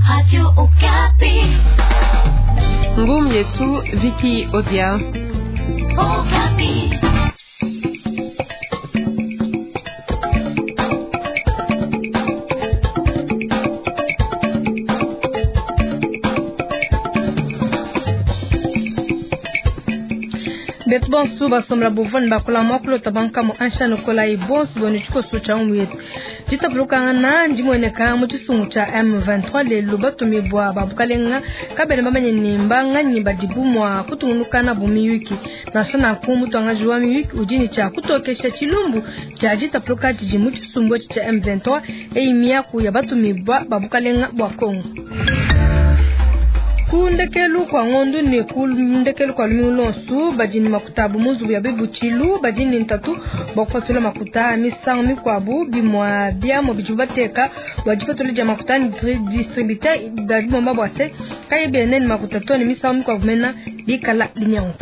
Radio Okapi. Ngum yetu Vicky Odia. Okapi. Betbon suba somra buvon bakula makulo tabanka mo anshano kola ibon suba ni chiko sucha umwet jita pluka na ndimo eneka mu chisungucha M23 le lubato mibwa babukalenga kabele mabanye nimba ngani badibumwa kutunuka na bumiyuki na sana kumutu angajwa miyuki ujini cha kutokesha chilumbu cha jita pluka jimu chisumbu cha M23 eimia ku ya batu mibwa babukalenga bwa Kongo kundekelu kwa ngondu ne kundekelu kwa lumulonsu bajini makutabu muzu ya bebuchilu bajini ntatu bokwatula makuta misang mikwabu bimwa bia mo bijubateka wajifatule ja makuta distributeur badimo mabwase kayebe nene makuta toni misang mikwabu mena bikala linyanka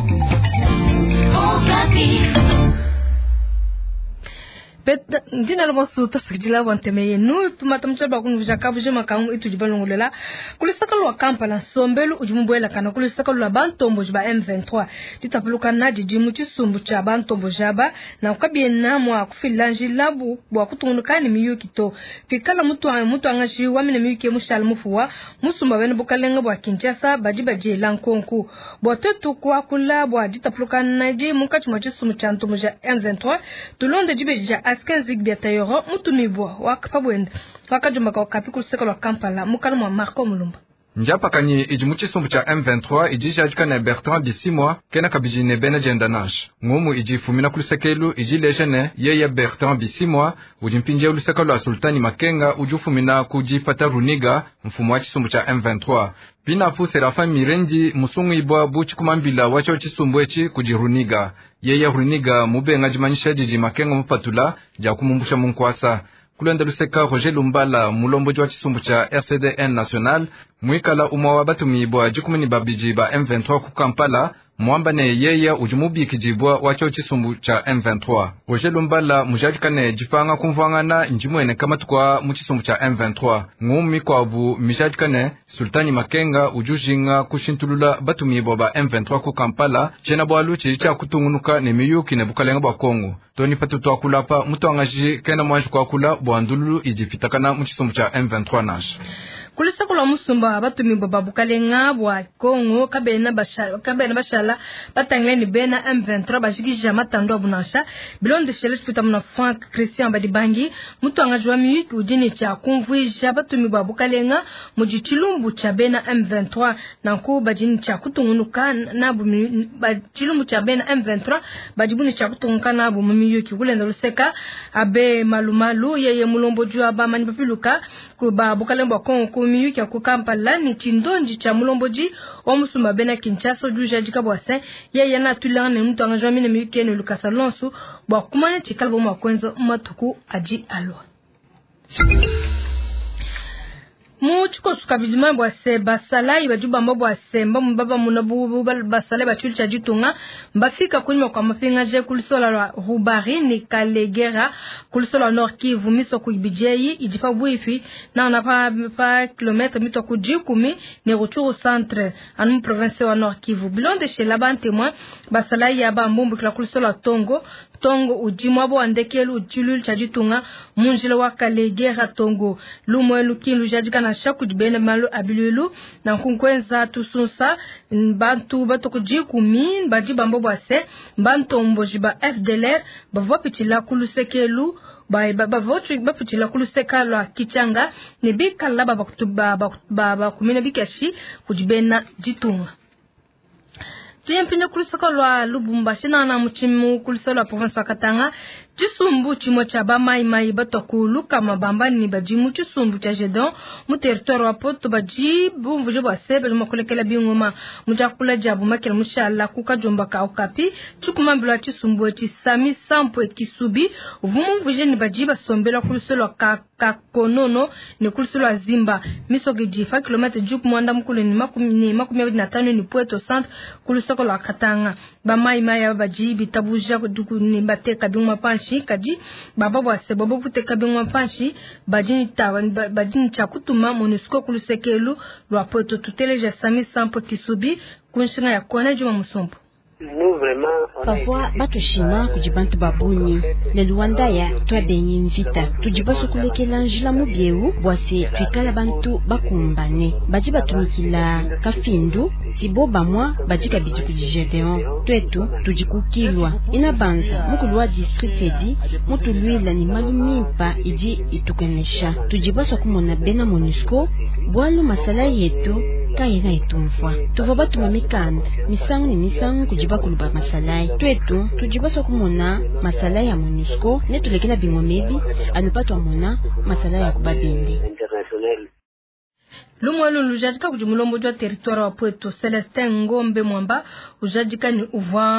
Jina lobo suta sakjila wanteme nu tumatamchaba kunu jakabu jema kamu itu jibalongolela kulisaka lwa Kampala sombelu ujumbuela kana kulisaka lwa bantombo jiba M23 titapeluka na jijimu chisumbu cha bantombo jaba na ukabie namwa kufilanji labu bwa kutunukani miyukito fikala mutu angashi wamine miyuke mushal mufuwa musumba wenu bukalenga bwa Kinshasa bajiba je lankonku bwa tetu kwa kula bwa jitapeluka na je munkachuma chisumbu cha ntombo ja M23 tulonde jibe ja askenzik biatayoro mutumibwa wakapabwenda wakajumba kwa Okapi kuliseka lwa Kampala mukalo mwa Marco Mulumba njapa kanyi ijimuchi sumbu cha M23 ijijajika na Bertrand Bisimwa kena kabijine bene jendanash ngumu ijifumina kulisekelu ijilejene yeye Bertrand Bisimwa ujimpinje uliseka lwa Sultani Makenga ujufumina kujifata Runiga mfumu wa chisumbu cha M23 pina fu Serafin Mirendi musungu ibwa buchi kumambila wacho chisumbu echi kujiruniga yeye Runiga mubenga jimanyisha jiji Makenga mupatula ja kumumbusha munkwasa kulenda luseka Roger Lumbala mulombo jwa chisumbu cha RCDN National mwikala umwa wa batu mibwa jikumini babiji ba M23 ku Kampala mwamba ne yeye ujumubi kijibwa wacho chisumbu cha M23 Roger Lumbala mujajikane jifanga kumvangana njimwene kama tukwa muchisumbu cha M23 ngumi kwa bu mijajikane Sultani Makenga ujujinga kushintulula batu mibwa ba M23 ku Kampala chena bwaluchi cha kutungunuka ne miyuki ne bukalenga bwa Kongo toni patutu akulapa mutu angaji kena mwanji kwa kula bwandululu ijipitakana muchisumbu cha M23 nash kulisaka lwa musumba batumi babukalenga bwa Kongo kabena bashala batangleni bena M23 bashikija matando abunasha bilonde sheles putamuna Frank Christian Badibangi mutu angajwa miyuki ujini cha kumvija batumi babukalenga mujichilumbu cha bena M23 nanku bajini cha kutungunuka na bachilumbu cha bena M23 bajibuni cha kutungunuka na miyuki kulenda luseka abe malumalu yeye mulombo jwa ba manipapiluka ku babukalenga Kongo miyuki ya Kampala ni chindonji cha mulomboji wa musumba bena Kinshasa juja jikabwase yeye na tulane mtu angajwa mine miyuki ene Lukasa Lonsu bwa kumanya chikalbo makwenzo matuku aji alwa muchiko sukabijima bwa se basala ibajuba mbo bwa semba mbaba munabu basala bachuli cha jitunga mbafika kunyuma kwa mafinga je kulisola la Rubari ni Kalegera kulisola Nord Kivu miso kuibijei ijipa bwifi na pa kilometre mito kujikumi ni Rutshuru centre anu province wa Nord Kivu bilonde chez là-bas témoin basala ya ba mbumbu kila kulisola Tongo ujimwa bo andekelu uchulul cha jitunga munjila wa Kalegera Tongo lumwelu kilu jajika na shaku jibene malu abilulu na kunkwenza tusunsa bantu batokujikumi bajiba mbobwase bantu mbojiba FDLR bavopitila kulusekelu bapitila kuluseka lwa Kichanga ne bikala baba kumina bikashi kujibena jitunga tuyempinde kulisaka lwa Lubumbashi na muchimu kulisaka lwa province wa Katanga chisumbu chimo cha bamai batokuluka mabamba ni bajimu chisumbu cha Jedon mu territoire wa Poto bajibu mvujo bwa sebe makolekela bingoma mujakula jabu makela mushala kukajomba ka Okapi chukumambula chisumbu eti sami sampo ekisubi uvumu mvuje ni bajiba sombela kulisolo kakonono ni kulisolo Zimba misoge jifa kilometre juku mwanda mkule ni makumi na tano ni Puerto Centre kulisoko lwa Katanga bamai bajibi tabuja kuduku ni bateka bingoma panshi mpanshi kaji baba bwase bobo kuteka bingwa mpanshi bajini chakutuma MONUSCO kulusekelu lwa poto tuteleja Sami Sampo Kisubi kunshinga ya kona juma musompo. Pavua batushima kujibantu babuni le Luandaya twabenye mvita tujibasu kulekela njila mubieu bwase twikala bantu bakumbane baji batumikila kafindu sibo bamwa bajika biji kujigedeon twetu tujikukilwa inabanza mukulu wa district edi mutulwila ni malumimpa iji itukenesha tujibasu kumona bena MONUSCO bwalu masala yetu kayena itumfwa tuva batuma mikanda misangu ni misangu kujiba kuluba masalai twetu tujibaso kumona masalai ya MONUSCO netulekela bingomebi anupatwa mona masalai ya kubabindi Lumwelu lujajika kujimulombo jwa territoire wa Pweto Celestin Ngombe Mwamba ujajika ni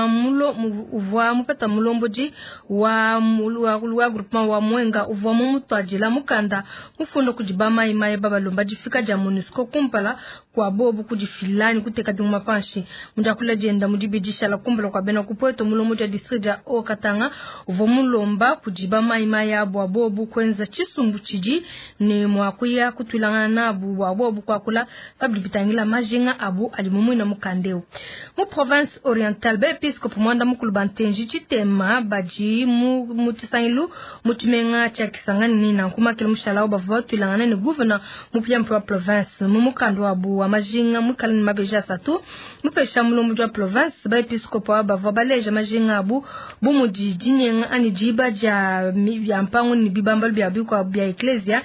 uvamu peta mulomboji wa groupement wa Mwenga uvamu mutwajila mukanda mufundo kujibama imaye baba lomba jifika ja MONUSCO kumpala kwa bobu kujifilani kuteka bingu mapanshi mjakula jenda mujibijisha la kumpala kwa bena kupweto mulomboji wa district ja Okatanga uvamu lomba kujibama imaye abu bobu kwenza chisumbu chiji ni mwakuya kutulangana na abu kwa kula fabri bitangila majinga abu alimumu na mukandeo mu province orientale be episcope mwanda mukulu bantenji chitema baji mutisangilu mutimenga cha kisangani na kuma kile mushala obavu tulangana ni governor mupya mpwa province mu mukando abu wa majinga mukala ni mabeja satu mupesha mulombo jwa province be episcope abavu baleja majinga abu bumujijinyenga ani jiba ja mpango ni bibambal bya bikwa bya ecclesia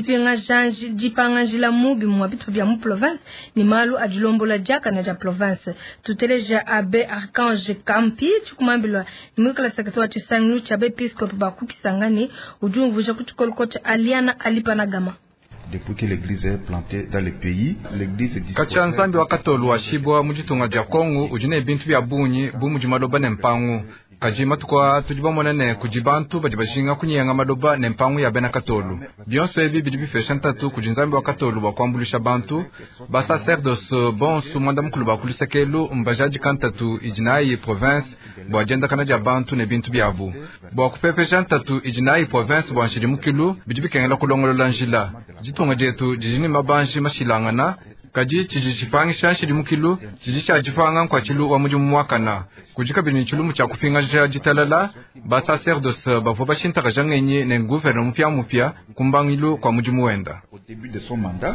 dipanga jila mubi mwabitu bya mu province ni malu ajilombola jaka na ja province tuteleja abe archange Kampi chukumambilwa ni mwikala sekretari chisangu cha episcope bakukisangani ujumvuja kutukolkocha aliana alipanagama. Depuis que l'église est plantée dans le pays, l'église est kacha nzambi wakatolu wa shibwa mujitunga ja Kongo ujine bintu bya bunyi bumujimaloba nempangu kajima tukwa tujiba monene kujibantu bajibashinga kunyenga madoba nempangu ya bena katolu bionso ebi bidibifesha ntatu kujinzambi wa katolu bakwambulisha bantu basa sacerdoce bonsu mwanda mukulu bakulisekelu mbajaji kantatu ijinayi province bwa agenda kanaja bantu ne bintu byabu bwa kupepesha ntatu ijinayi province bwa nshiri mukilu bidibikengela kulongolola njila jitunga jetu jijini mabanshi mashilangana kaji chijipangisha shiri mukilu chijicha jifanga kwa chilu wa mujimu mwakana kujika bini chilumu cha kupinga jitalala basa sacerdoce bavoba shinta kajangenye ne gouvernement mupya kumbangilu kwa mujimu wenda au début de son mandat.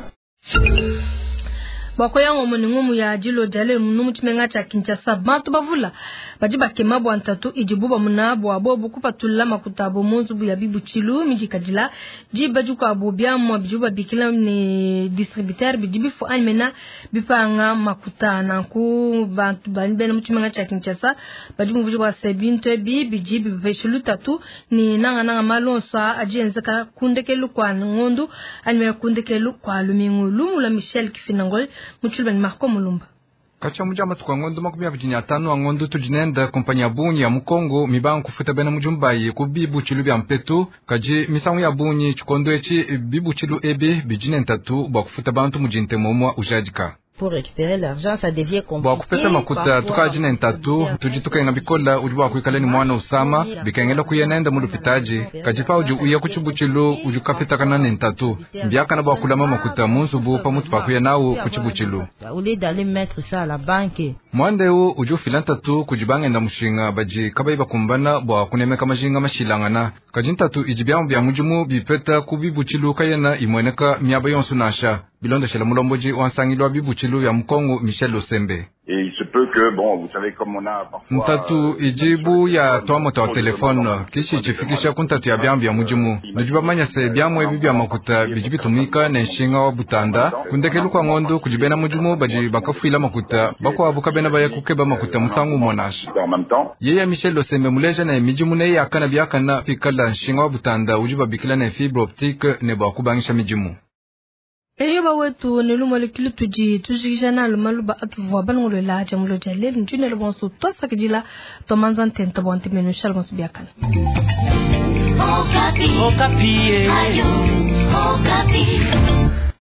Bakoyango moningumu ya jilo jale numu chimenga cha Kinshasa bantu bavula bajiba kemabo antatu ijibuba munabo abobu kupatula makutabo monzubu ya bibu chilu mijikajila jiba juko abobya mwa bijuba bikila ni distributeur bijibifu anmena bipanga makutana ku bantu banbena muchimenga cha Kinshasa bajibu vujuba sebinto bijibi veshulu tatu ni nanga malonsa ajienzeka kundekelu kwa ngondu anmena kundekelu kwa lumingu lumu la Michel Kifinangol Muchulbani Marco Mulumba. Kacha mujama tukangondo makumi abijini atanu angondo tujinenda kompanya bunyi ya Mukongo mibangu kufuta bena mujumbayi kubibu chilu bya mpetu kaji misangu ya bunyi chikondo echi bibu chilu ebe bijine ntatu bwa kufuta bantu mujinte momwa ujajika. Pour récupérer l'argent, ça devient compliqué. Bwa kupeta makuta tukajine ntatu tujituka bikola ujuba kuikaleni mwana usama bikengela kuyenenda mulupitaji kajipa uya kuchibuchilu ujukapita kanane ntatu mbiaka na bwa kulama makuta munzubu pamutu pakuya nawo kuchibuchilu Au lieu d'aller mettre ça à la banque. mwande u ujufila ntatu kujibangenda mushinga baji kabaiba kumbana bwa kunemeka majinga mashilangana kajintatu ijibyamu bya mujimu bipeta kubibuchilu kayena imweneka myaba yonsu nasha bilonda shela mulomboji wansangilwa bibuchilu ya Mukongo Michel Osembe. Et il se peut que, bon, vous savez, comme on a parfois... Ntatu ijibu ya toamota wa telefone, kishi ichifikisha kuntatu ya byambu ya mujimu. Nujiba manya se byamu ebi bya makuta bijibitumika na nshinga wa butanda. Kundekelu kwa ngondo kujibena mujimu baji bakafuila makuta. Bako wabuka bena baya kukeba makuta musangu monash. Yeye Michel Osembe muleja na mijimu na ya akana biyakana fikala nshinga wa butanda ujiba bikila na fibre optique ne ba kubangisha mijimu. Eyo ba wetu ne lumo le kilu tujijana le maluba atuvwa bangulo la jamulo jale ntune le bonso to sakijila to manzan tenta bonte menu shalmos biakan Okapi. Okapi. Ayo. Okapi.